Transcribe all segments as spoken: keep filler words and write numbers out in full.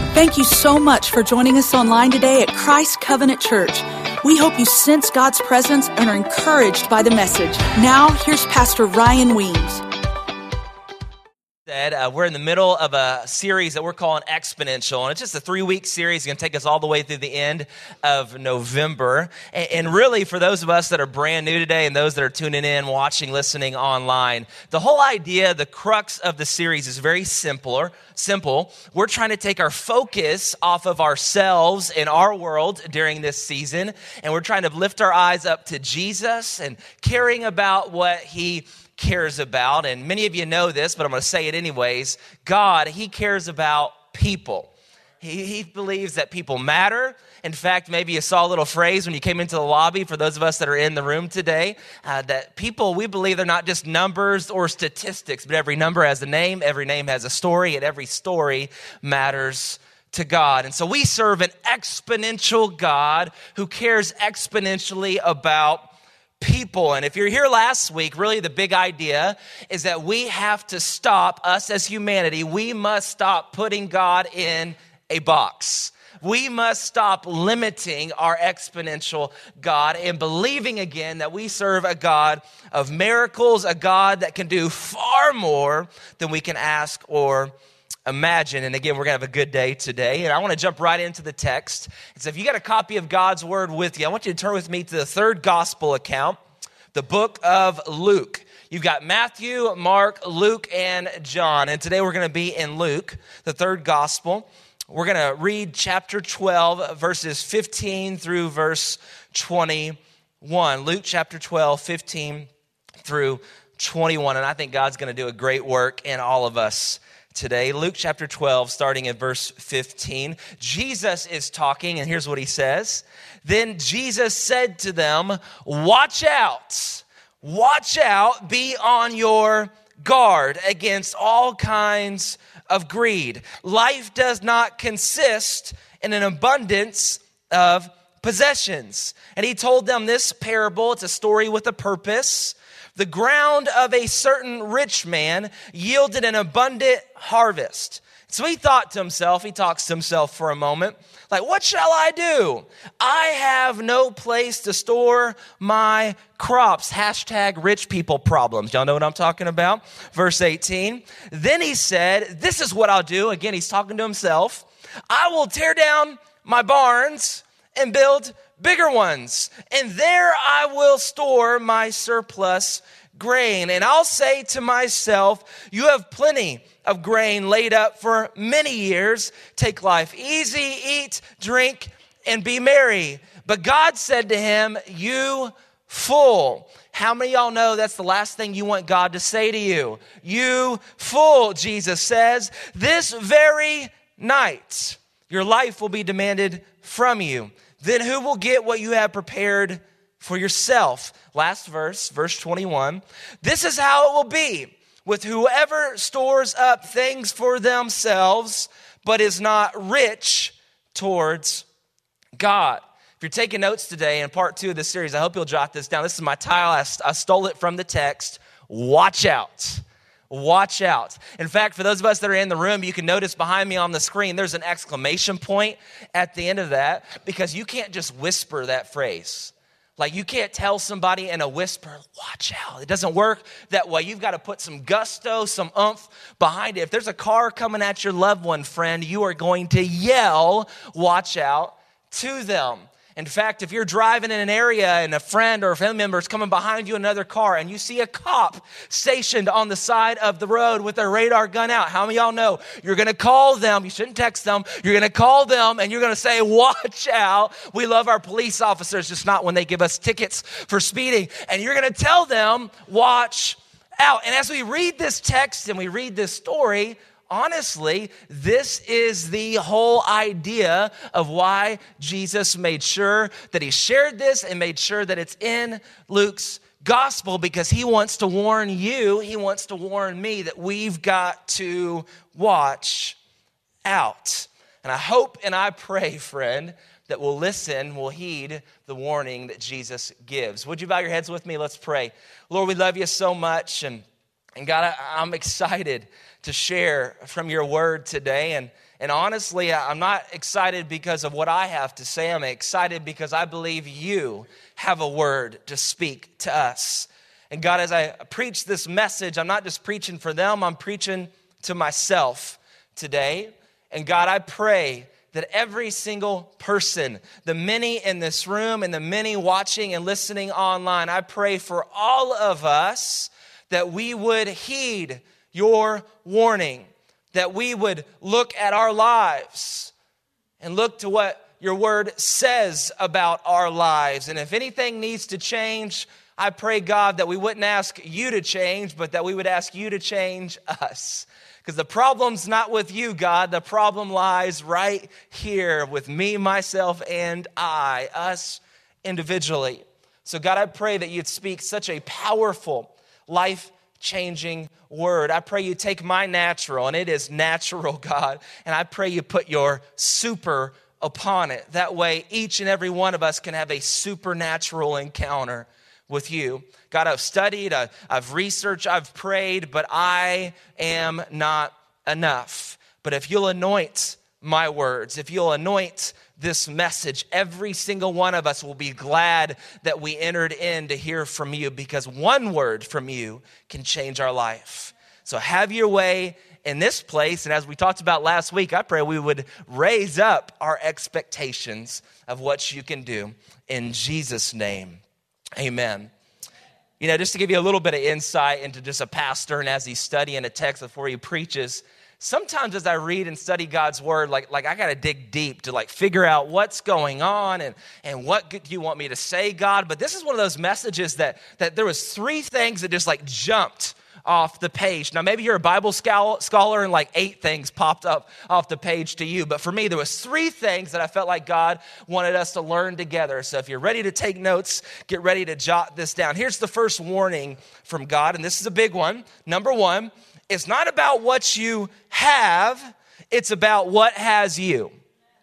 Thank you so much for joining us online today at Christ Covenant Church. We hope you sense God's presence and are encouraged by the message. Now, here's Pastor Ryan Weems. Uh, we're in the middle of a series that we're calling Exponential, and it's just a three-week series. It's going to take us all the way through the end of November. And, and really, for those of us that are brand new today and those that are tuning in, watching, listening online, the whole idea, the crux of the series is very simpler, simple. We're trying to take our focus off of ourselves and our world during this season, and we're trying to lift our eyes up to Jesus and caring about what He cares about. And many of you know this, but I'm going to say it anyways. God, He cares about people. He, he believes that people matter. In fact, maybe you saw a little phrase when you came into the lobby, for those of us that are in the room today, uh, that people, we believe they're not just numbers or statistics, but every number has a name, every name has a story, and every story matters to God. And so we serve an exponential God who cares exponentially about people. And if you're here last week, really the big idea is that we have to stop, us as humanity, we must stop putting God in a box. We must stop limiting our exponential God and believing again that we serve a God of miracles, a God that can do far more than we can ask or imagine. And again, we're going to have a good day today. And I want to jump right into the text. And so if you got a copy of God's Word with you, I want you to turn with me to the third gospel account, the book of Luke. You've got Matthew, Mark, Luke, and John. And today we're going to be in Luke, the third gospel. We're going to read chapter twelve, verses fifteen through verse twenty-one. Luke chapter twelve, fifteen through twenty-one. And I think God's going to do a great work in all of us today. Luke chapter twelve, starting at verse fifteen. Jesus is talking, and here's what He says. Then Jesus said to them, watch out, watch out, be on your guard against all kinds of greed. Life does not consist in an abundance of possessions. And He told them this parable. It's a story with a purpose. The ground of a certain rich man yielded an abundant harvest. So he thought to himself, he talks to himself for a moment, like, what shall I do? I have no place to store my crops. Hashtag rich people problems. Y'all know what I'm talking about? Verse eighteen. Then he said, this is what I'll do. Again, he's talking to himself. I will tear down my barns and build bigger ones, and there I will store my surplus grain. And I'll say to myself, you have plenty of grain laid up for many years. Take life easy, eat, drink, and be merry. But God said to him, you fool. How many of y'all know that's the last thing you want God to say to you? You fool, Jesus says, this very night your life will be demanded from you. Then who will get what you have prepared for yourself? Last verse, verse twenty-one. This is how it will be with whoever stores up things for themselves, but is not rich towards God. If you're taking notes today in part two of this series, I hope you'll jot this down. This is my title. I, I stole it from the text. Watch out. Watch out. In fact, for those of us that are in the room, you can notice behind me on the screen, there's an exclamation point at the end of that, because you can't just whisper that phrase. Like, you can't tell somebody in a whisper, watch out. It doesn't work that way. You've got to put some gusto, some oomph behind it. If there's a car coming at your loved one, friend, you are going to yell, watch out to them. In fact, if you're driving in an area and a friend or a family member is coming behind you in another car and you see a cop stationed on the side of the road with their radar gun out, how many of y'all know you're going to call them? You shouldn't text them. You're going to call them and you're going to say, watch out. We love our police officers, just not when they give us tickets for speeding. And you're going to tell them, watch out. And as we read this text and we read this story, honestly, this is the whole idea of why Jesus made sure that he shared this and made sure that it's in Luke's gospel, because he wants to warn you, he wants to warn me that we've got to watch out. And I hope and I pray, friend, that we'll listen, we'll heed the warning that Jesus gives. Would you bow your heads with me? Let's pray. Lord, we love you so much, and And God, I, I'm excited to share from your word today. And, and honestly, I'm not excited because of what I have to say. I'm excited because I believe you have a word to speak to us. And God, as I preach this message, I'm not just preaching for them, I'm preaching to myself today. And God, I pray that every single person, the many in this room and the many watching and listening online, I pray for all of us that we would heed your warning, that we would look at our lives and look to what your word says about our lives. And if anything needs to change, I pray, God, that we wouldn't ask you to change, but that we would ask you to change us. Because the problem's not with you, God. The problem lies right here with me, myself, and I, us individually. So God, I pray that you'd speak such a powerful, life-changing word. I pray you take my natural, and it is natural, God, and I pray you put your super upon it. That way, each and every one of us can have a supernatural encounter with you. God, I've studied, I've, I've researched, I've prayed, but I am not enough. But if you'll anoint my words, if you'll anoint this message, every single one of us will be glad that we entered in to hear from you, because one word from you can change our life. So have your way in this place. And as we talked about last week, I pray we would raise up our expectations of what you can do. In Jesus' name, amen. You know, just to give you a little bit of insight into just a pastor and as he's studying a text before he preaches, sometimes as I read and study God's word, like, like I got to dig deep to like figure out what's going on and, and what do you want me to say, God? But this is one of those messages that, that there was three things that just like jumped off the page. Now, maybe you're a Bible scholar and like eight things popped up off the page to you. But for me, there was three things that I felt like God wanted us to learn together. So if you're ready to take notes, get ready to jot this down. Here's the first warning from God, and this is a big one. Number one, it's not about what you have, it's about what has you.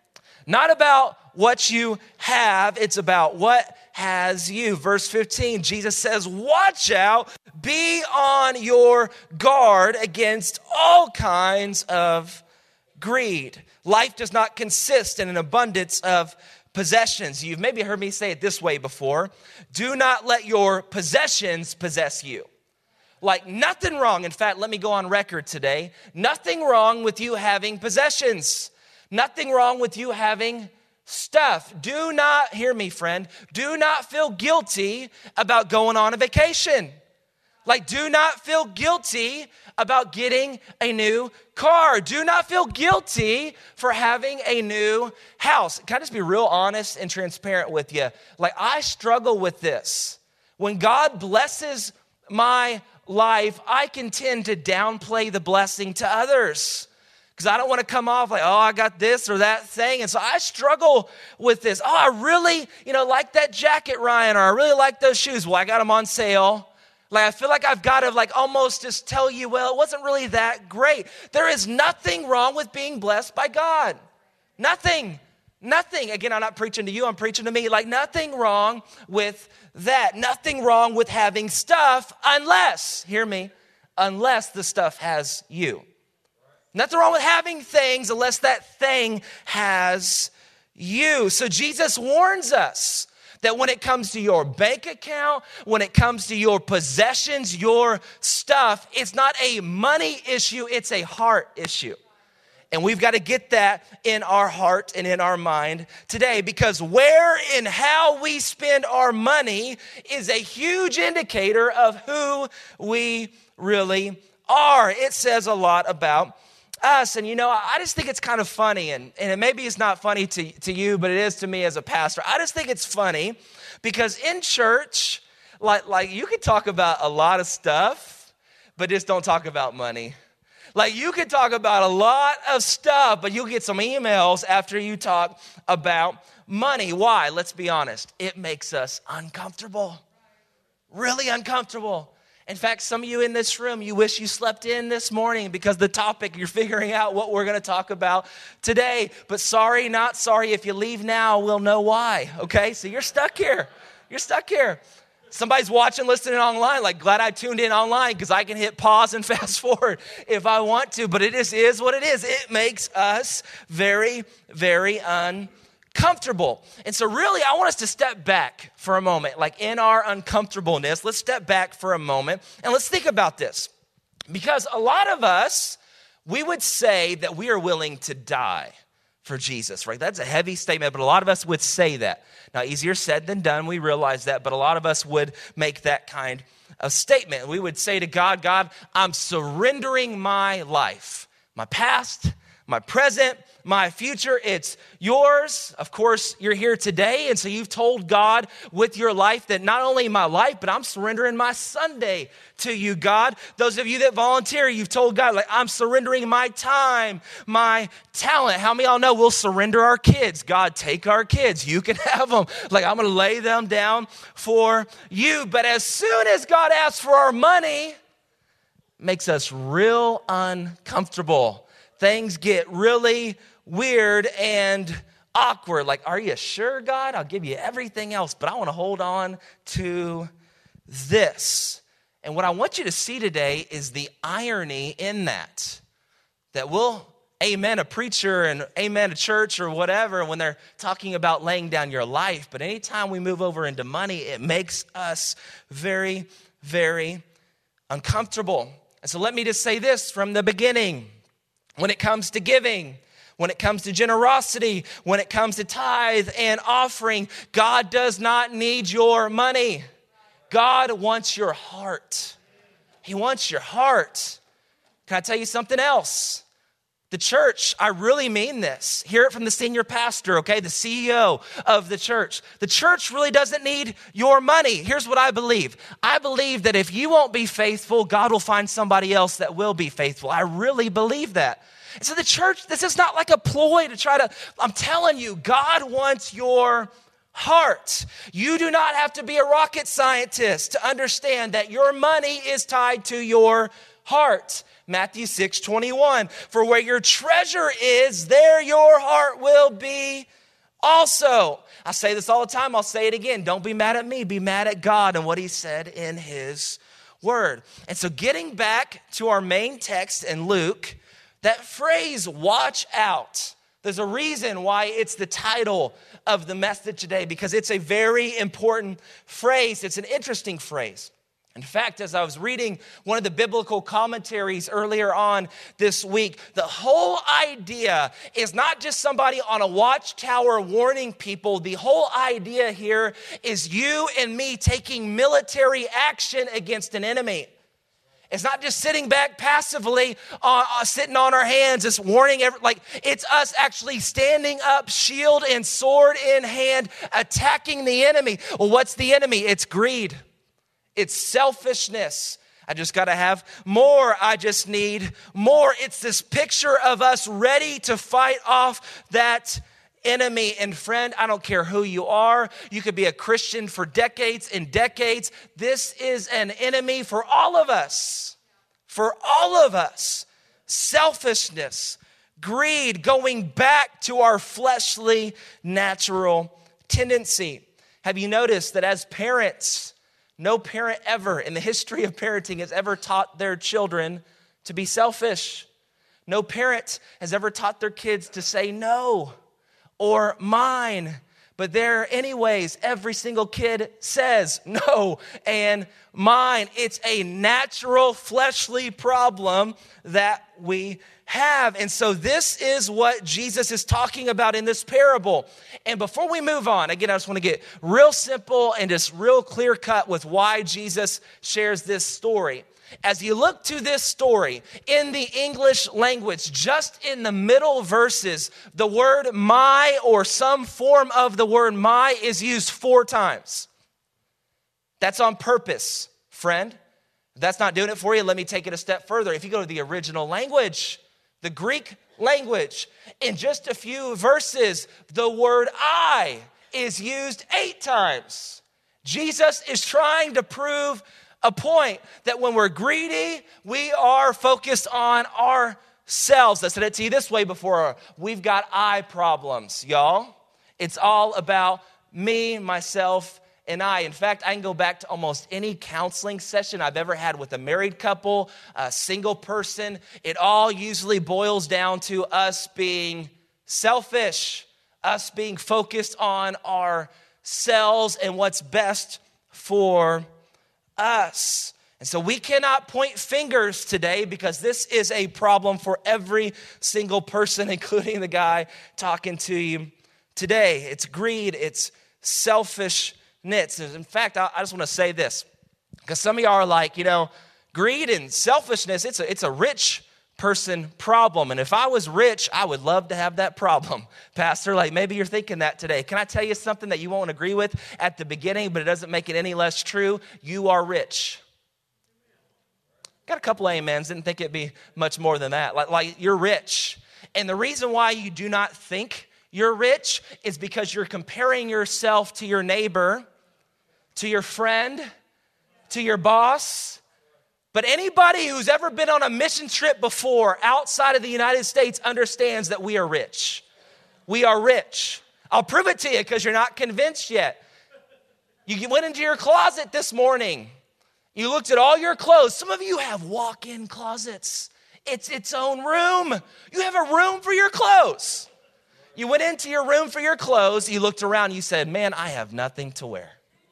Not about what you have, it's about what has you. Verse fifteen, Jesus says, watch out, be on your guard against all kinds of greed. Life does not consist in an abundance of possessions. You've maybe heard me say it this way before. Do not let your possessions possess you. Like nothing wrong. In fact, let me go on record today. Nothing wrong with you having possessions. Nothing wrong with you having stuff. Do not, hear me, friend, do not feel guilty about going on a vacation. Like, do not feel guilty about getting a new car. Do not feel guilty for having a new house. Can I just be real honest and transparent with you? Like, I struggle with this. When God blesses my life, I can tend to downplay the blessing to others. Because I don't want to come off like, oh, I got this or that thing. And so I struggle with this. Oh, I really, you know, like that jacket, Ryan, or I really like those shoes. Well, I got them on sale. Like, I feel like I've got to like almost just tell you, well, it wasn't really that great. There is nothing wrong with being blessed by God. Nothing. Nothing. Again, I'm not preaching to you. I'm preaching to me. Like, nothing wrong with that. Nothing wrong with having stuff unless, hear me, unless the stuff has you. Nothing wrong with having things unless that thing has you. So Jesus warns us that when it comes to your bank account, when it comes to your possessions, your stuff, it's not a money issue, it's a heart issue. And we've got to get that in our heart and in our mind today, because where and how we spend our money is a huge indicator of who we really are. It says a lot about us. And you know, I just think it's kind of funny, and, and maybe it's not funny to, to you, but it is to me as a pastor. I just think it's funny because in church, like, like you could talk about a lot of stuff, but just don't talk about money. Like, you could talk about a lot of stuff, but you'll get some emails after you talk about money. Why? Let's be honest. It makes us uncomfortable. Really uncomfortable. In fact, some of you in this room, you wish you slept in this morning because the topic, you're figuring out what we're going to talk about today. But sorry, not sorry. If you leave now, we'll know why. Okay? So you're stuck here. You're stuck here. Somebody's watching, listening online, like glad I tuned in online because I can hit pause and fast forward if I want to, but it is, is what it is. It makes us very, very uncomfortable. And so really, I want us to step back for a moment, like in our uncomfortableness, let's step back for a moment and let's think about this. Because a lot of us, we would say that we are willing to die for Jesus, right? That's a heavy statement, but a lot of us would say that. Now, easier said than done, we realize that, but a lot of us would make that kind of statement. We would say to God, God, I'm surrendering my life, my past, my present, my future. It's yours. Of course, you're here today, and so you've told God with your life that not only my life, but I'm surrendering my Sunday to you, God. Those of you that volunteer, you've told God, like, I'm surrendering my time, my talent. How many of y'all know we'll surrender our kids? God, take our kids. You can have them. Like, I'm going to lay them down for you. But as soon as God asks for our money, it makes us real uncomfortable. Things get really weird and awkward. Like, are you sure, God? I'll give you everything else, but I want to hold on to this. And what I want you to see today is the irony in that. That we'll amen a preacher and amen a church or whatever when they're talking about laying down your life. But anytime we move over into money, it makes us very, very uncomfortable. And so let me just say this from the beginning. When it comes to giving, when it comes to generosity, when it comes to tithe and offering, God does not need your money. God wants your heart. He wants your heart. Can I tell you something else? The church, I really mean this. Hear it from the senior pastor, okay? The C E O of the church. The church really doesn't need your money. Here's what I believe. I believe that if you won't be faithful, God will find somebody else that will be faithful. I really believe that. And so the church, this is not like a ploy to try to, I'm telling you, God wants your heart. You do not have to be a rocket scientist to understand that your money is tied to your heart. Matthew six twenty-one, for where your treasure is, there your heart will be also. I say this all the time. I'll say it again. Don't be mad at me. Be mad at God and what he said in his word. And so getting back to our main text in Luke, that phrase, watch out. There's a reason why it's the title of the message today, because it's a very important phrase. It's an interesting phrase. In fact, as I was reading one of the biblical commentaries earlier on this week, the whole idea is not just somebody on a watchtower warning people. The whole idea here is you and me taking military action against an enemy. It's not just sitting back passively, uh, uh, sitting on our hands, just warning, every, like it's us actually standing up, shield and sword in hand, attacking the enemy. Well, what's the enemy? It's greed. It's selfishness. I just got to have more. I just need more. It's this picture of us ready to fight off that enemy. And friend, I don't care who you are. You could be a Christian for decades and decades. This is an enemy for all of us. For all of us. Selfishness, greed, going back to our fleshly, natural tendency. Have you noticed that as parents, no parent ever in the history of parenting has ever taught their children to be selfish? No parent has ever taught their kids to say no or mine. But there, anyways, every single kid says no and mine. It's a natural fleshly problem that we have. And so this is what Jesus is talking about in this parable. And before we move on, again, I just want to get real simple and just real clear cut with why Jesus shares this story. As you look to this story in the English language, just in the middle verses, the word my or some form of the word my is used four times. That's on purpose, friend. If that's not doing it for you, let me take it a step further. If you go to the original language, the Greek language, in just a few verses, the word I is used eight times. Jesus is trying to prove a point that when we're greedy, we are focused on ourselves. I said it to you this way before. We've got I problems, y'all. It's all about me, myself, and I. In fact, I can go back to almost any counseling session I've ever had with a married couple, a single person. It all usually boils down to us being selfish, us being focused on ourselves and what's best for us. And so we cannot point fingers today because this is a problem for every single person, including the guy talking to you today. It's greed, it's selfishness. In fact, I just want to say this, because some of y'all are like, you know, greed and selfishness, it's a, it's a rich person problem. And if I was rich, I would love to have that problem, Pastor. Like maybe you're thinking that today. Can I tell you something that you won't agree with at the beginning, but it doesn't make it any less true? You are rich. Got a couple amens. Didn't think it'd be much more than that. Like, like you're rich. And the reason why you do not think you're rich is because you're comparing yourself to your neighbor, to your friend, to your boss. But anybody who's ever been on a mission trip before outside of the United States understands that we are rich. We are rich. I'll prove it to you because you're not convinced yet. You went into your closet this morning. You looked at all your clothes. Some of you have walk-in closets. It's its own room. You have a room for your clothes. You went into your room for your clothes. You looked around. You said, man, I have nothing to wear.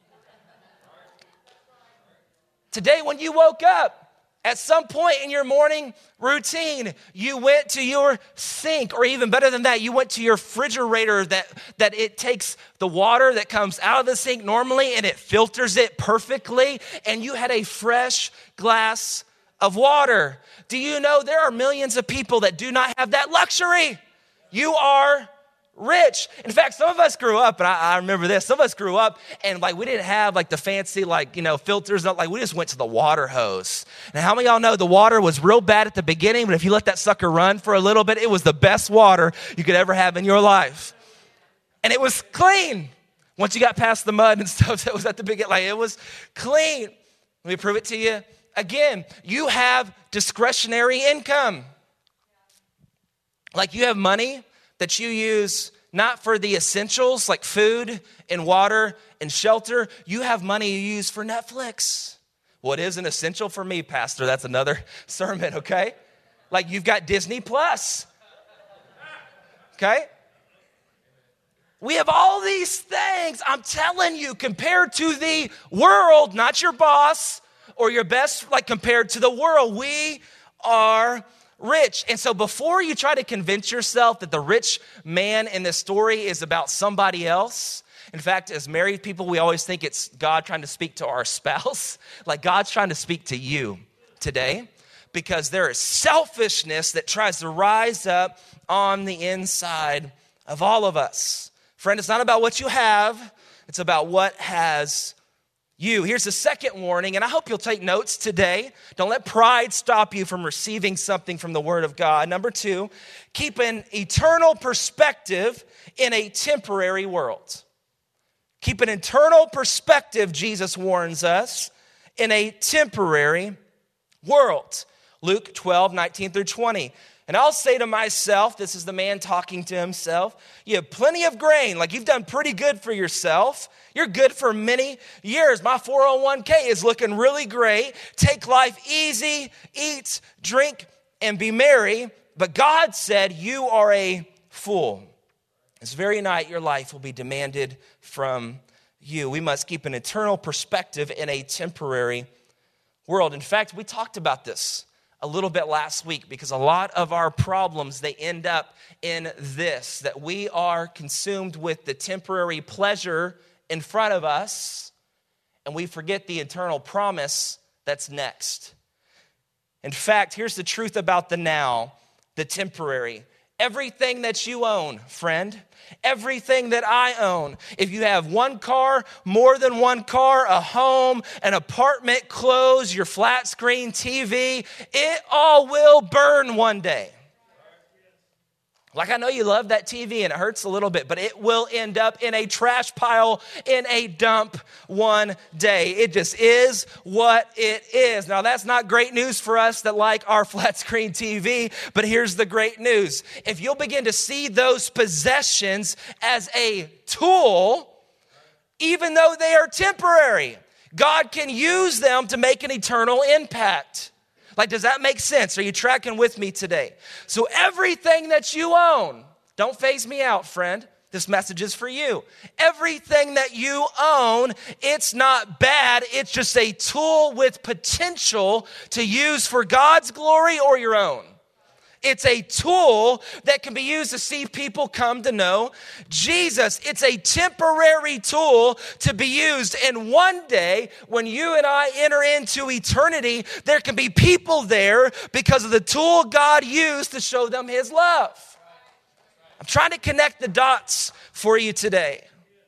Today, when you woke up, at some point in your morning routine, you went to your sink, or even better than that, you went to your refrigerator that, that it takes the water that comes out of the sink normally and it filters it perfectly, and you had a fresh glass of water. Do you know there are millions of people that do not have that luxury? You are rich. In fact, some of us grew up, and I, I remember this, some of us grew up and like we didn't have like the fancy like, you know, filters, like we just went to the water hose. And how many of y'all know the water was real bad at the beginning, but if you let that sucker run for a little bit, it was the best water you could ever have in your life. And it was clean. Once you got past the mud and stuff that was at the beginning, like it was clean. Let me prove it to you again. You have discretionary income. Like you have money that you use not for the essentials like food and water and shelter. You have money you use for Netflix. What is an essential for me, Pastor? That's another sermon, okay? Like you've got Disney Plus, okay? We have all these things, I'm telling you, compared to the world, not your boss or your best, like compared to the world, we are rich. And so before you try to convince yourself that the rich man in this story is about somebody else, in fact, as married people, we always think it's God trying to speak to our spouse. Like God's trying to speak to you today, because there is selfishness that tries to rise up on the inside of all of us. Friend, it's not about what you have. It's about what has you. Here's the second warning, and I hope you'll take notes today. Don't let pride stop you from receiving something from the Word of God. Number two, keep an eternal perspective in a temporary world. Keep an eternal perspective, Jesus warns us, in a temporary world. Luke twelve, nineteen through twenty. And I'll say to myself, this is the man talking to himself, you have plenty of grain, like you've done pretty good for yourself. You're good for many years. My four oh one k is looking really great. Take life easy, eat, drink, and be merry. But God said, you are a fool. This very night, your life will be demanded from you. We must keep an eternal perspective in a temporary world. In fact, we talked about this a little bit last week, because a lot of our problems, they end up in this, that we are consumed with the temporary pleasure in front of us, and we forget the eternal promise that's next. In fact, here's the truth about the now, the temporary. Everything that you own, friend, everything that I own, if you have one car, more than one car, a home, an apartment, clothes, your flat screen T V, it all will burn one day. Like, I know you love that T V and it hurts a little bit, but it will end up in a trash pile, in a dump one day. It just is what it is. Now, that's not great news for us that like our flat screen T V, but here's the great news. If you'll begin to see those possessions as a tool even though they are temporary, God can use them to make an eternal impact. Like, does that make sense? Are you tracking with me today? So everything that you own, don't phase me out, friend. This message is for you. Everything that you own, it's not bad. It's just a tool with potential to use for God's glory or your own. It's a tool that can be used to see people come to know Jesus. It's a temporary tool to be used. And one day, when you and I enter into eternity, there can be people there because of the tool God used to show them his love. I'm trying to connect the dots for you today.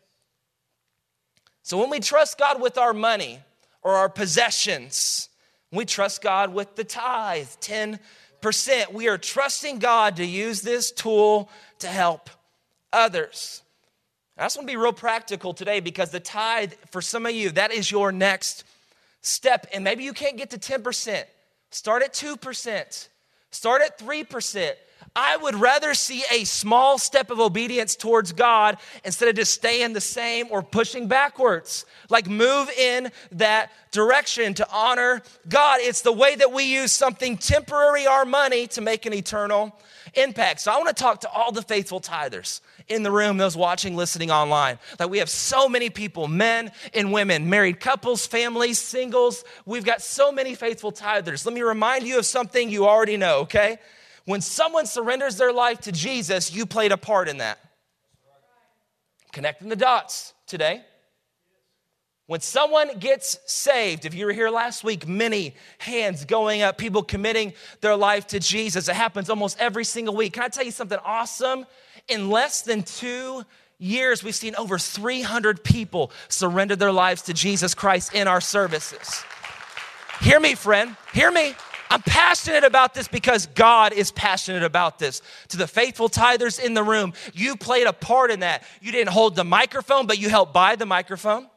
So when we trust God with our money or our possessions, we trust God with the tithe, ten percent. We are trusting God to use this tool to help others. I just want to be real practical today because the tithe, for some of you, that is your next step. And maybe you can't get to ten percent. Start at two percent. Start at three percent. I would rather see a small step of obedience towards God instead of just staying the same or pushing backwards. Like, move in that direction to honor God. It's the way that we use something temporary, our money, to make an eternal impact. So I want to talk to all the faithful tithers in the room, those watching, listening online. Like, we have so many people, men and women, married couples, families, singles. We've got so many faithful tithers. Let me remind you of something you already know, okay? When someone surrenders their life to Jesus, you played a part in that. Connecting the dots today. When someone gets saved, if you were here last week, many hands going up, people committing their life to Jesus. It happens almost every single week. Can I tell you something awesome? In less than two years, we've seen over three hundred people surrender their lives to Jesus Christ in our services. Hear me, friend. Hear me. I'm passionate about this because God is passionate about this. To the faithful tithers in the room, you played a part in that. You didn't hold the microphone, but you helped buy the microphone.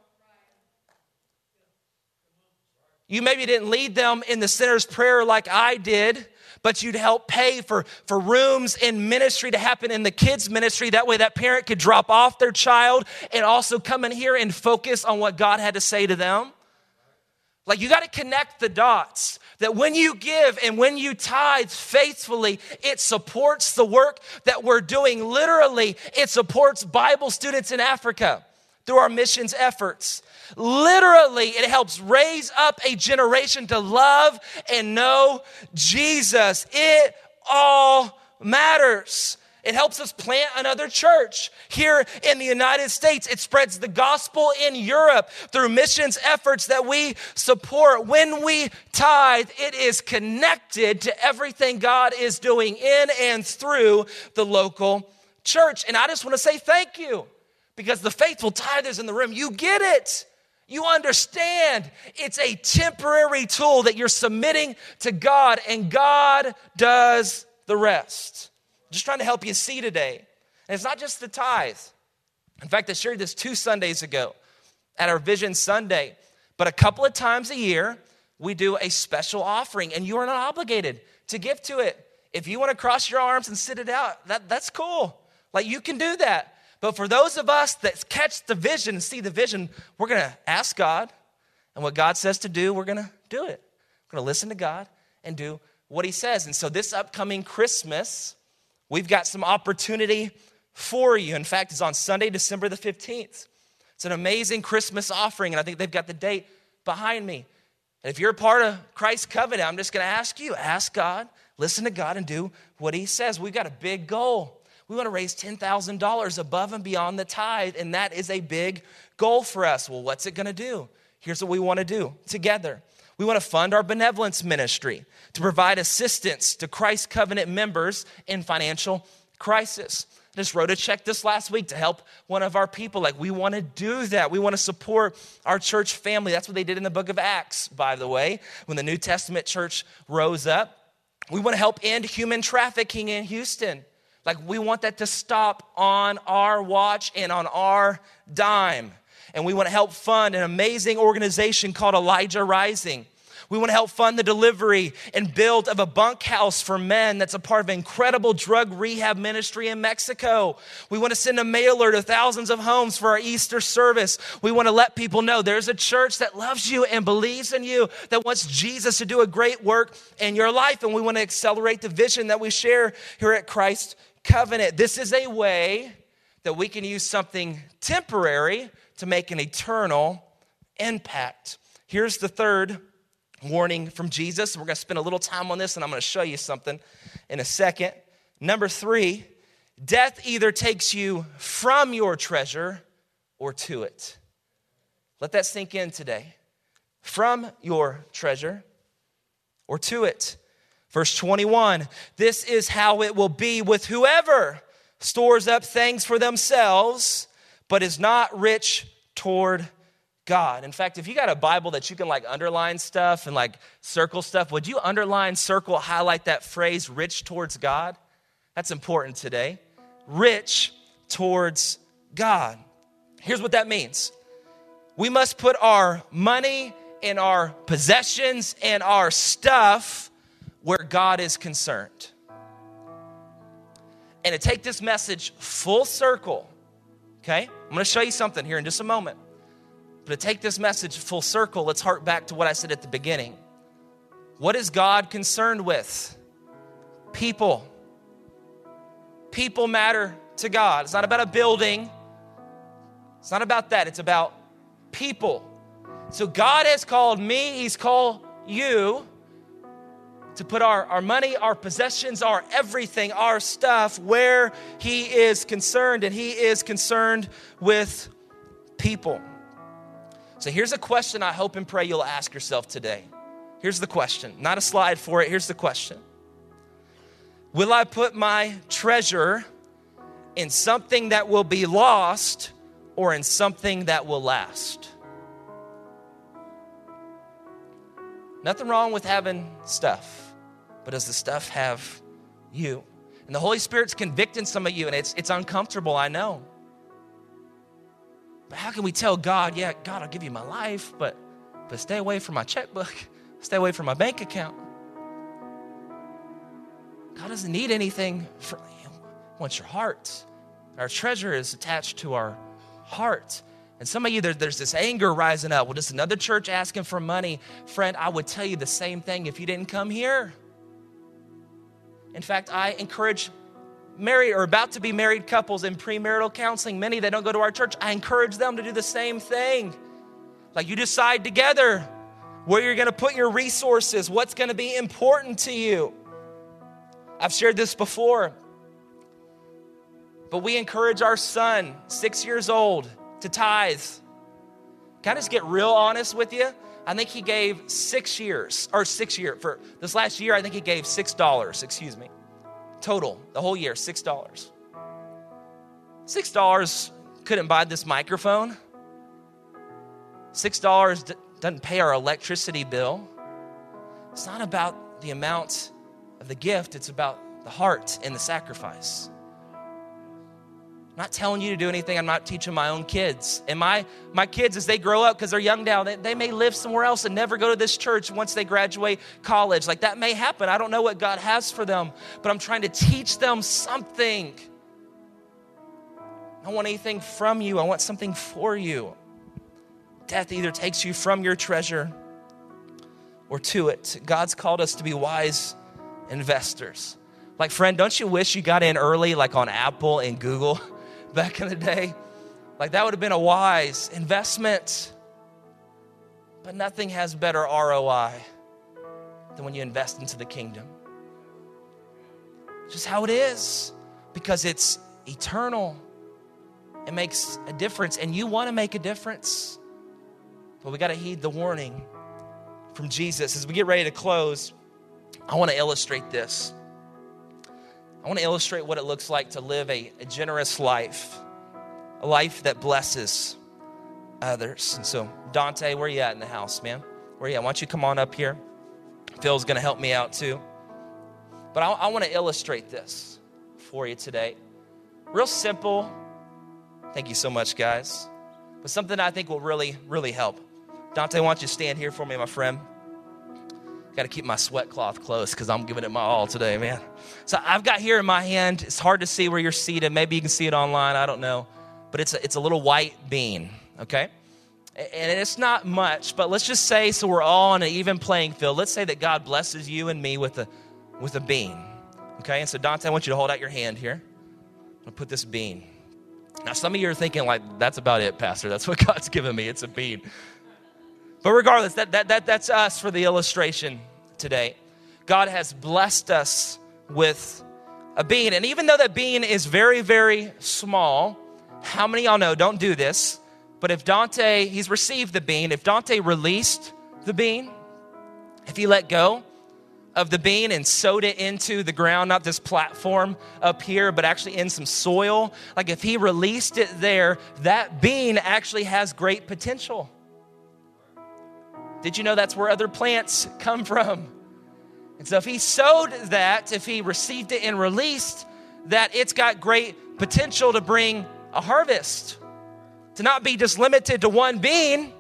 You maybe didn't lead them in the sinner's prayer like I did, but you'd help pay for, for rooms in ministry to happen in the kids' ministry. That way that parent could drop off their child and also come in here and focus on what God had to say to them. Like, you got to connect the dots that when you give and when you tithe faithfully, it supports the work that we're doing. Literally, it supports Bible students in Africa through our missions efforts. Literally, it helps raise up a generation to love and know Jesus. It all matters. It helps us plant another church here in the United States. It spreads the gospel in Europe through missions efforts that we support. When we tithe, it is connected to everything God is doing in and through the local church. And I just want to say thank you, because the faithful tithers in the room, you get it. You understand it's a temporary tool that you're submitting to God, and God does the rest. Just trying to help you see today. And it's not just the tithe. In fact, I shared this two Sundays ago at our Vision Sunday. But a couple of times a year, we do a special offering, and you are not obligated to give to it. If you want to cross your arms and sit it out, that, that's cool. Like, you can do that. But for those of us that catch the vision and see the vision, we're going to ask God. And what God says to do, we're going to do it. We're going to listen to God and do what he says. And so this upcoming Christmas, we've got some opportunity for you. In fact, it's on Sunday, December the fifteenth. It's an amazing Christmas offering, and I think they've got the date behind me. And if you're a part of Christ's covenant, I'm just going to ask you, ask God, listen to God, and do what he says. We've got a big goal. We want to raise ten thousand dollars above and beyond the tithe, and that is a big goal for us. Well, what's it going to do? Here's what we want to do together. We want to fund our benevolence ministry to provide assistance to Christ Covenant members in financial crisis. I just wrote a check this last week to help one of our people. Like, we want to do that. We want to support our church family. That's what they did in the book of Acts, by the way, when the New Testament church rose up. We want to help end human trafficking in Houston. Like, we want that to stop on our watch and on our dime. And we want to help fund an amazing organization called Elijah Rising. We want to help fund the delivery and build of a bunkhouse for men that's a part of an incredible drug rehab ministry in Mexico. We want to send a mailer to thousands of homes for our Easter service. We want to let people know there's a church that loves you and believes in you, that wants Jesus to do a great work in your life. And we want to accelerate the vision that we share here at Christ Covenant. This is a way that we can use something temporary to make an eternal impact. Here's the third warning from Jesus. We're going to spend a little time on this, and I'm going to show you something in a second. Number three, death either takes you from your treasure or to it. Let that sink in today. From your treasure or to it. Verse twenty-one, this is how it will be with whoever stores up things for themselves, but is not rich toward God. In fact, if you got a Bible that you can like underline stuff and like circle stuff, would you underline, circle, highlight that phrase, rich towards God? That's important today. Rich towards God. Here's what that means. We must put our money and our possessions and our stuff where God is concerned. And to take this message full circle, okay? I'm going to show you something here in just a moment. But to take this message full circle, let's hark back to what I said at the beginning. What is God concerned with? People. People matter to God. It's not about a building. It's not about that. It's about people. So God has called me, He's called you to put our, our money, our possessions, our everything, our stuff where He is concerned, and He is concerned with people. So here's a question I hope and pray you'll ask yourself today. Here's the question, not a slide for it. Here's the question. Will I put my treasure in something that will be lost or in something that will last? Nothing wrong with having stuff, but does the stuff have you? And the Holy Spirit's convicting some of you, and it's, it's uncomfortable, I know. But how can we tell God, yeah, God, I'll give you my life, but, but stay away from my checkbook, stay away from my bank account. God doesn't need anything from you. He wants your heart. Our treasure is attached to our heart. And some of you, there, there's this anger rising up. Well, just another church asking for money. Friend, I would tell you the same thing if you didn't come here. In fact, I encourage married or about to be married couples in premarital counseling, many that don't go to our church, I encourage them to do the same thing. Like you decide together where you're going to put your resources, what's going to be important to you. I've shared this before, but we encourage our son, six years old, to tithe. Can I just get real honest with you? I think he gave six years, or six year, for this last year, I think he gave six dollars, excuse me. Total, the whole year, six dollars. six dollars couldn't buy this microphone. six dollars d- doesn't pay our electricity bill. It's not about the amount of the gift, it's about the heart and the sacrifice. I'm not telling you to do anything I'm not teaching my own kids. And my, my kids, as they grow up, because they're young now, they, they may live somewhere else and never go to this church once they graduate college. Like that may happen. I don't know what God has for them, but I'm trying to teach them something. I don't want anything from you. I want something for you. Death either takes you from your treasure or to it. God's called us to be wise investors. Like, friend, don't you wish you got in early, like on Apple and Google back in the day? Like that would have been a wise investment. But nothing has better R O I than when you invest into the kingdom. It's just how it is, because it's eternal. It makes a difference, and you want to make a difference. But we got to heed the warning from Jesus. As we get ready to close, I want to illustrate this. I want to illustrate what it looks like to live a, a generous life, a life that blesses others. And so, Dante, where are you at in the house, man? Where are you at? Why don't you come on up here? Phil's going to help me out too. But I, I want to illustrate this for you today. Real simple. Thank you so much, guys. But something I think will really, really help. Dante, why don't you stand here for me, my friend? Got to keep my sweat cloth close because I'm giving it my all today, man. So I've got here in my hand, it's hard to see where you're seated. Maybe you can see it online, I don't know. But it's a, it's a little white bean, okay? And it's not much, but let's just say, so we're all on an even playing field. Let's say that God blesses you and me with a, with a bean, okay? And so Dante, I want you to hold out your hand here. I'll put this bean. Now, some of you are thinking like, that's about it, Pastor. That's what God's given me. It's a bean. But regardless, that, that, that, that's us for the illustration today. God has blessed us with a bean. And even though that bean is very, very small, how many of y'all know, don't do this, but if Dante, he's received the bean, if Dante released the bean, if he let go of the bean and sowed it into the ground, not this platform up here, but actually in some soil, like if he released it there, that bean actually has great potential. Did you know that's where other plants come from? And so if he sowed that, if he received it and released that, it's got great potential to bring a harvest. To not be just limited to one bean,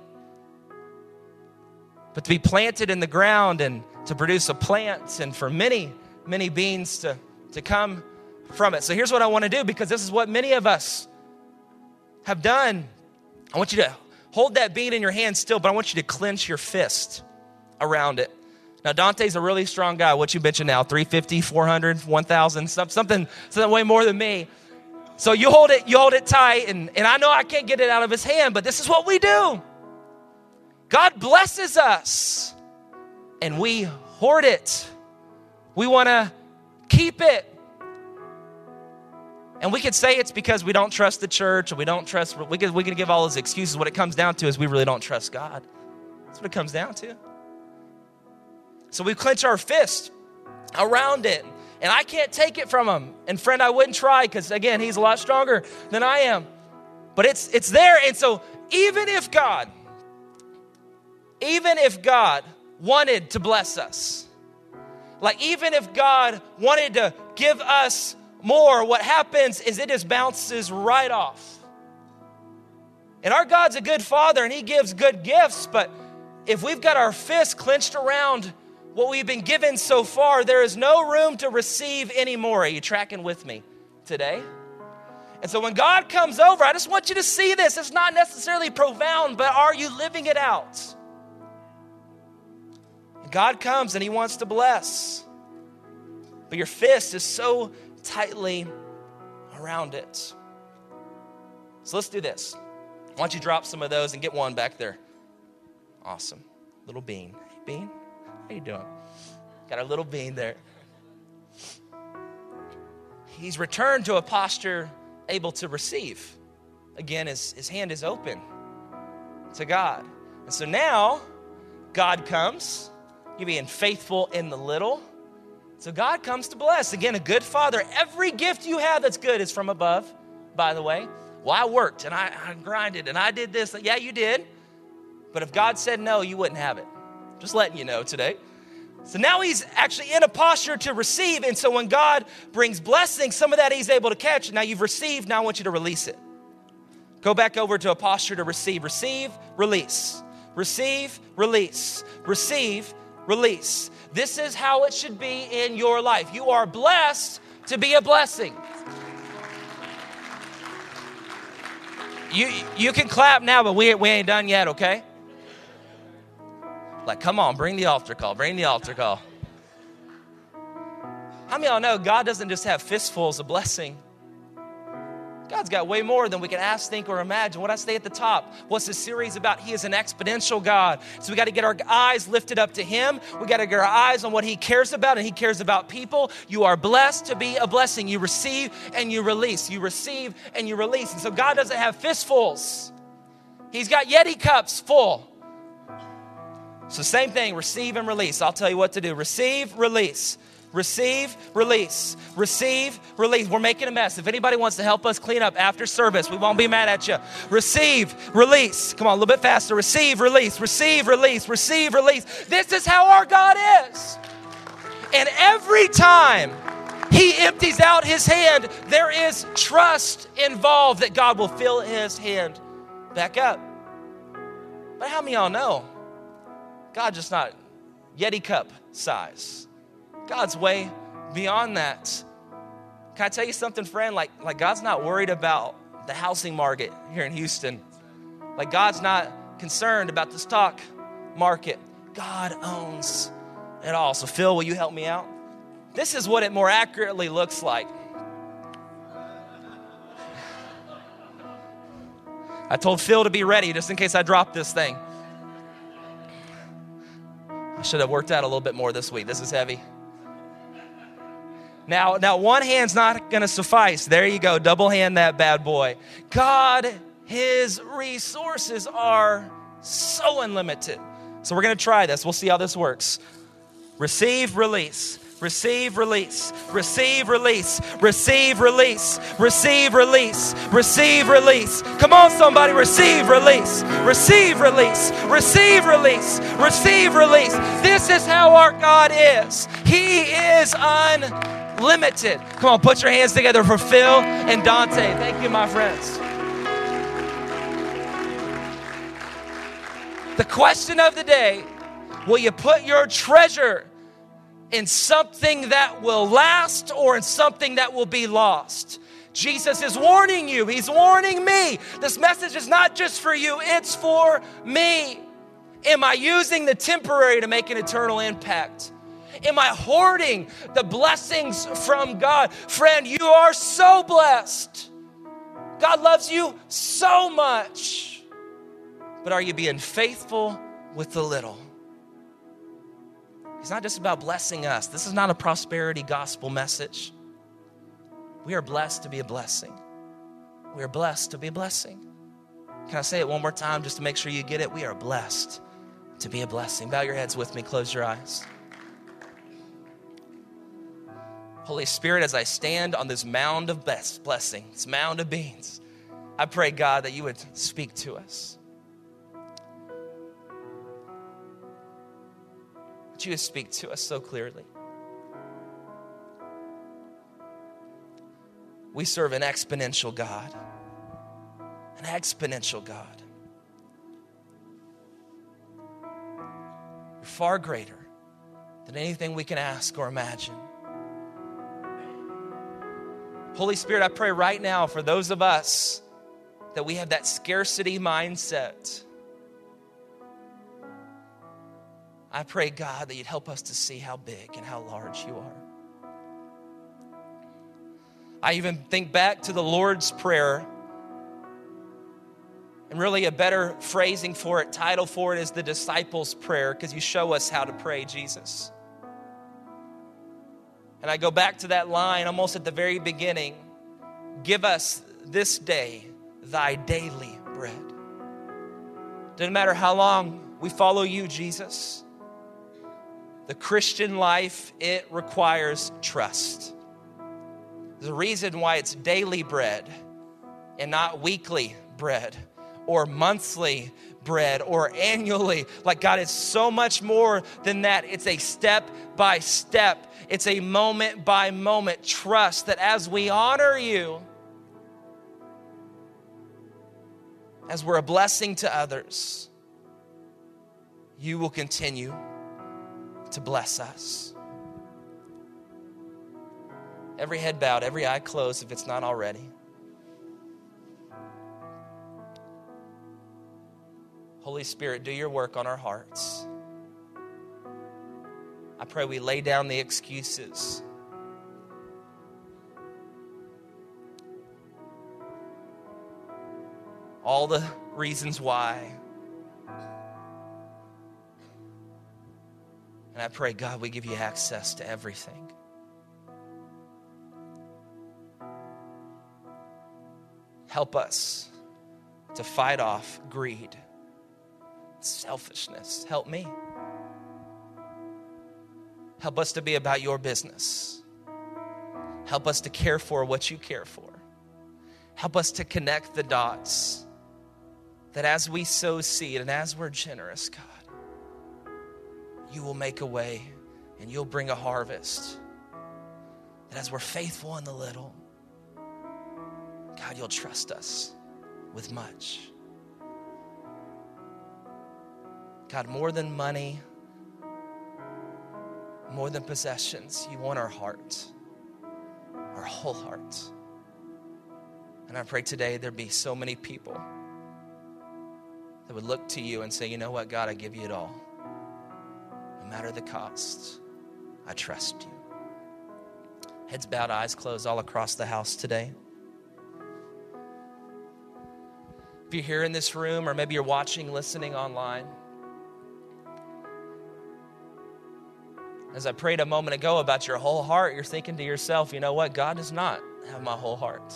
but to be planted in the ground and to produce a plant and for many, many beans to, to come from it. So here's what I want to do, because this is what many of us have done. I want you to hold that bean in your hand still, but I want you to clench your fist around it. Now, Dante's a really strong guy. What you benching now? three fifty, four hundred, one thousand, something, something way more than me. So you hold it, you hold it tight, and, and I know I can't get it out of his hand, but this is what we do. God blesses us, and we hoard it. We want to keep it. And we could say it's because we don't trust the church, or we don't trust, we could, we could give all those excuses. What it comes down to is we really don't trust God. That's what it comes down to. So we clench our fist around it. And I can't take it from him. And friend, I wouldn't try, because again, he's a lot stronger than I am. But it's it's there. And so even if God, even if God wanted to bless us, like even if God wanted to give us more, what happens is it just bounces right off. And our God's a good father and he gives good gifts, but if we've got our fists clenched around what we've been given so far, there is no room to receive anymore. Are you tracking with me today? And so when God comes over, I just want you to see this. It's not necessarily profound, but are you living it out? God comes and he wants to bless, but your fist is so tightly around it. So let's do this. Why don't you drop some of those and get one back there? Awesome. Little bean. Hey, bean. How you doing? Got our little bean there. He's returned to a posture able to receive. Again, his, his hand is open to God. And so now, God comes. You're being faithful in the little. So God comes to bless. Again, a good father. Every gift you have that's good is from above, by the way. Well, I worked and I, I grinded and I did this. Yeah, you did. But if God said no, you wouldn't have it. Just letting you know today. So now he's actually in a posture to receive. And so when God brings blessing, some of that he's able to catch. Now you've received, now I want you to release it. Go back over to a posture to receive. Receive, release. Receive, release. Receive, release. This is how it should be in your life. You are blessed to be a blessing. You, you can clap now, but we, we ain't done yet, okay? Like, come on, bring the altar call. Bring the altar call. How many of y'all know God doesn't just have fistfuls of blessing? God's got way more than we can ask, think, or imagine. What I say at the top, what's this series about? He is an exponential God. So we got to get our eyes lifted up to him. We got to get our eyes on what he cares about, and he cares about people. You are blessed to be a blessing. You receive and you release. You receive and you release. And so God doesn't have fistfuls. He's got Yeti cups full. So same thing, receive and release. I'll tell you what to do. Receive, release. Receive, release. Receive, release. We're making a mess. If anybody wants to help us clean up after service, we won't be mad at you. Receive, release. Come on, a little bit faster. Receive, release. Receive, release. Receive, release. This is how our God is. And every time he empties out his hand, there is trust involved that God will fill his hand back up. But how many of y'all know? God just not Yeti cup size. God's way beyond that. Can I tell you something, friend? Like, like God's not worried about the housing market here in Houston. Like God's not concerned about the stock market. God owns it all. So Phil, will you help me out? This is what it more accurately looks like. I told Phil to be ready just in case I drop this thing. I should have worked out a little bit more this week. This is heavy. Now, now one hand's not going to suffice. There you go. Double hand that bad boy. God, his resources are so unlimited. So we're going to try this. We'll see how this works. Receive, release. Receive, release, receive, release, receive, release, receive, release, receive, release. Come on, somebody, receive, release, receive, release, receive, release, receive, release. This is how our God is. He is unlimited. Come on, put your hands together for Phil and Dante. Thank you, my friends. The question of the day, will you put your treasure in something that will last or in something that will be lost? Jesus is warning you. He's warning me. This message is not just for you. It's for me. Am I using the temporary to make an eternal impact? Am I hoarding the blessings from God? Friend, you are so blessed. God loves you so much. But are you being faithful with the little? It's not just about blessing us. This is not a prosperity gospel message. We are blessed to be a blessing. We are blessed to be a blessing. Can I say it one more time just to make sure you get it? We are blessed to be a blessing. Bow your heads with me. Close your eyes. Holy Spirit, as I stand on this mound of blessing, this mound of beans, I pray, God, that you would speak to us. You would speak to us so clearly. We serve an exponential God. An exponential God. You're far greater than anything we can ask or imagine. Holy Spirit, I pray right now for those of us that we have that scarcity mindset. I pray, God, that you'd help us to see how big and how large you are. I even think back to the Lord's Prayer, and really a better phrasing for it, title for it is the disciples' prayer, because you show us how to pray, Jesus. And I go back to that line almost at the very beginning. Give us this day thy daily bread. Doesn't matter how long we follow you, Jesus. The Christian life, it requires trust. There's a reason why it's daily bread and not weekly bread or monthly bread or annually. Like, God, it's so much more than that. It's a step by step. It's a moment by moment trust that as we honor you, as we're a blessing to others, you will continue to bless us. Every head bowed, every eye closed if it's not already. Holy Spirit, do your work on our hearts. I pray we lay down the excuses. All the reasons why. And I pray, God, we give you access to everything. Help us to fight off greed, selfishness. Help me. Help us to be about your business. Help us to care for what you care for. Help us to connect the dots. That as we sow seed and as we're generous, God, you will make a way and you'll bring a harvest. That as we're faithful in the little, God, you'll trust us with much. God, more than money, More than possessions, you want our heart, our whole heart. And I pray today there be so many people that would look to you and say, you know what, God, I give you it all. No matter the cost, I trust you. Heads bowed, eyes closed all across the house today. If you're here in this room, or maybe you're watching, listening online, as I prayed a moment ago about your whole heart, you're thinking to yourself, you know what, God does not have my whole heart.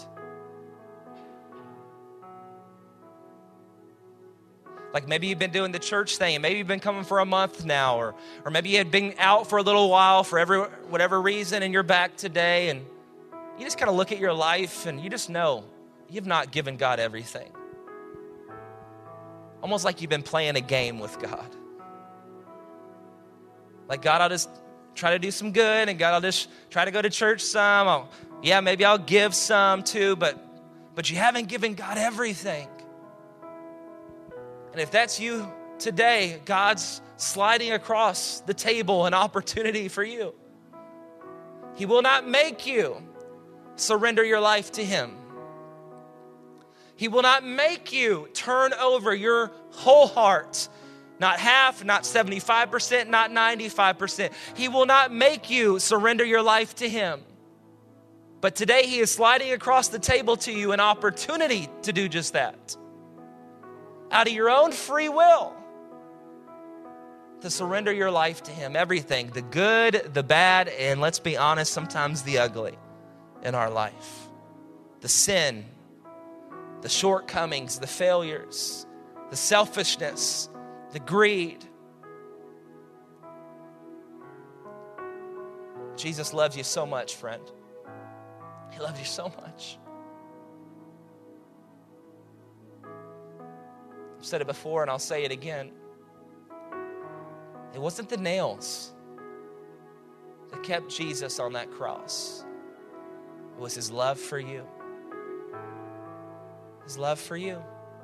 Like maybe you've been doing the church thing, and maybe you've been coming for a month now, or or maybe you had been out for a little while for every whatever reason, and you're back today, and you just kind of look at your life, and you just know you've not given God everything. Almost like you've been playing a game with God. Like, God, I'll just try to do some good, and God, I'll just try to go to church some. I'll, yeah, maybe I'll give some too, but but you haven't given God everything. And if that's you today, God's sliding across the table an opportunity for you. He will not make you surrender your life to Him. He will not make you turn over your whole heart. Not half, not seventy-five percent, not ninety-five percent. He will not make you surrender your life to Him. But today He is sliding across the table to you an opportunity to do just that. Out of your own free will, to surrender your life to Him. Everything, the good, the bad, and let's be honest, sometimes the ugly in our life. The sin, the shortcomings, the failures, the selfishness, the greed. Jesus loves you so much, friend. He loves you so much. I've said it before and I'll say it again. It wasn't the nails that kept Jesus on that cross. It was His love for you. His love for you.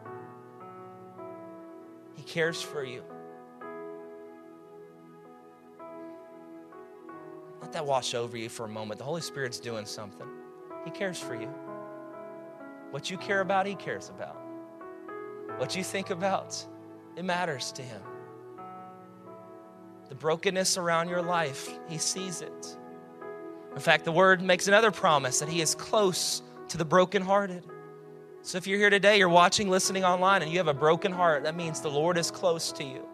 He cares for you. Let that wash over you for a moment. The Holy Spirit's doing something. He cares for you. What you care about, He cares about. What you think about, it matters to Him. The brokenness around your life, He sees it. In fact, the Word makes another promise that He is close to the brokenhearted. So if you're here today, you're watching, listening online, and you have a broken heart, that means the Lord is close to you.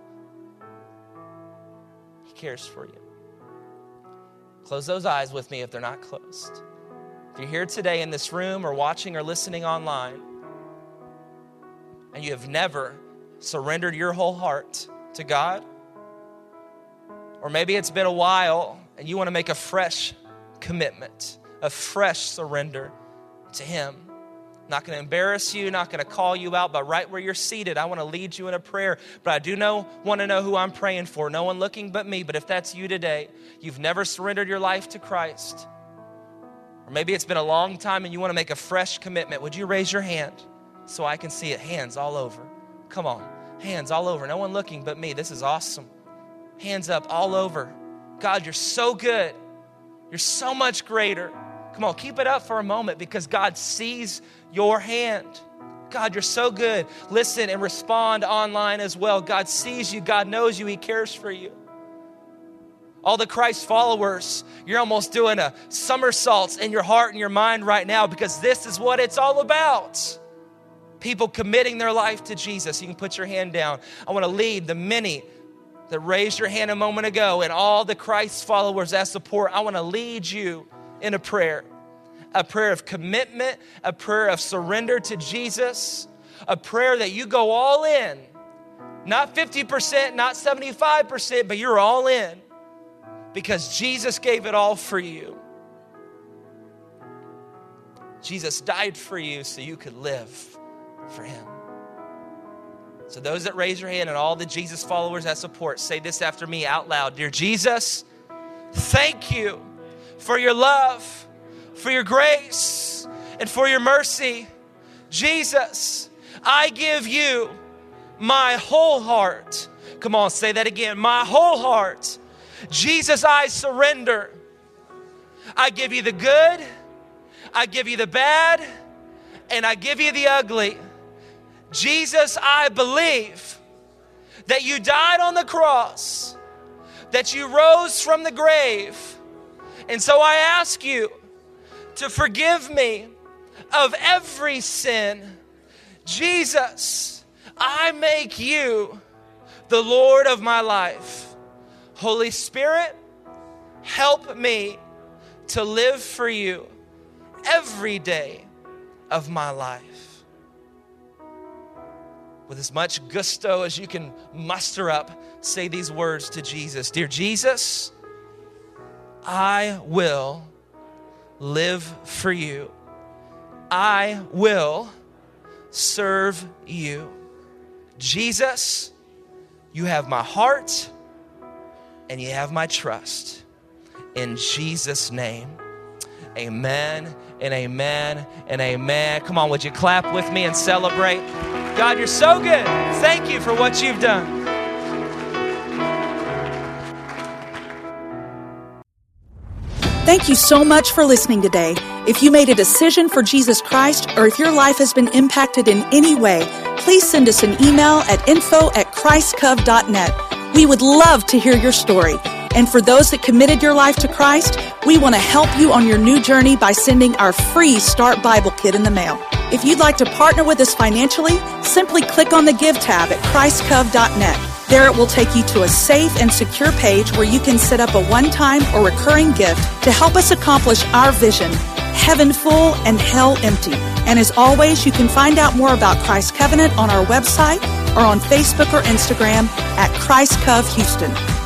He cares for you. Close those eyes with me if they're not closed. If you're here today in this room or watching or listening online, and you have never surrendered your whole heart to God, or maybe it's been a while and you want to make a fresh commitment, a fresh surrender to Him. Not going to embarrass you, not going to call you out, but right where you're seated, I want to lead you in a prayer. But I do know, want to know who I'm praying for. No one looking but me. But if that's you today, you've never surrendered your life to Christ, or maybe it's been a long time and you want to make a fresh commitment, would you raise your hand so I can see it? Hands all over. Come on, hands all over. No one looking but me. This is awesome. Hands up all over. God, you're so good. You're so much greater. Come on, keep it up for a moment because God sees your hand. God, you're so good. Listen and respond online as well. God sees you. God knows you. He cares for you. All the Christ followers, you're almost doing a somersaults in your heart and your mind right now because this is what it's all about. People committing their life to Jesus. You can put your hand down. I want to lead the many that raised your hand a moment ago and all the Christ followers as support. I want to lead you in a prayer, a prayer of commitment, a prayer of surrender to Jesus, a prayer that you go all in, not fifty percent, not seventy-five percent, but you're all in because Jesus gave it all for you. Jesus died for you so you could live for Him. So those that raise your hand and all the Jesus followers that support, say this after me out loud. Dear Jesus, thank you for your love, for your grace, and for your mercy. Jesus, I give you my whole heart. Come on, say that again. My whole heart. Jesus, I surrender. I give you the good, I give you the bad, and I give you the ugly. Jesus, I believe that you died on the cross, that you rose from the grave. And so I ask you to forgive me of every sin. Jesus, I make you the Lord of my life. Holy Spirit, help me to live for you every day of my life. With as much gusto as you can muster up, say these words to Jesus. Dear Jesus, I will live for you. I will serve you. Jesus, you have my heart and you have my trust. In Jesus' name, amen and amen and amen. Come on, would you clap with me and celebrate? God, you're so good. Thank you for what you've done. Thank you so much for listening today. If you made a decision for Jesus Christ, or if your life has been impacted in any way, please send us an email at info at christcov dot net. We would love to hear your story. And for those that committed your life to Christ, we want to help you on your new journey by sending our free Start Bible Kit in the mail. If you'd like to partner with us financially, simply click on the Give tab at christcov dot net. There it will take you to a safe and secure page where you can set up a one-time or recurring gift to help us accomplish our vision, heaven full and hell empty. And as always, you can find out more about Christ Covenant on our website or on Facebook or Instagram at Christ Cov Houston.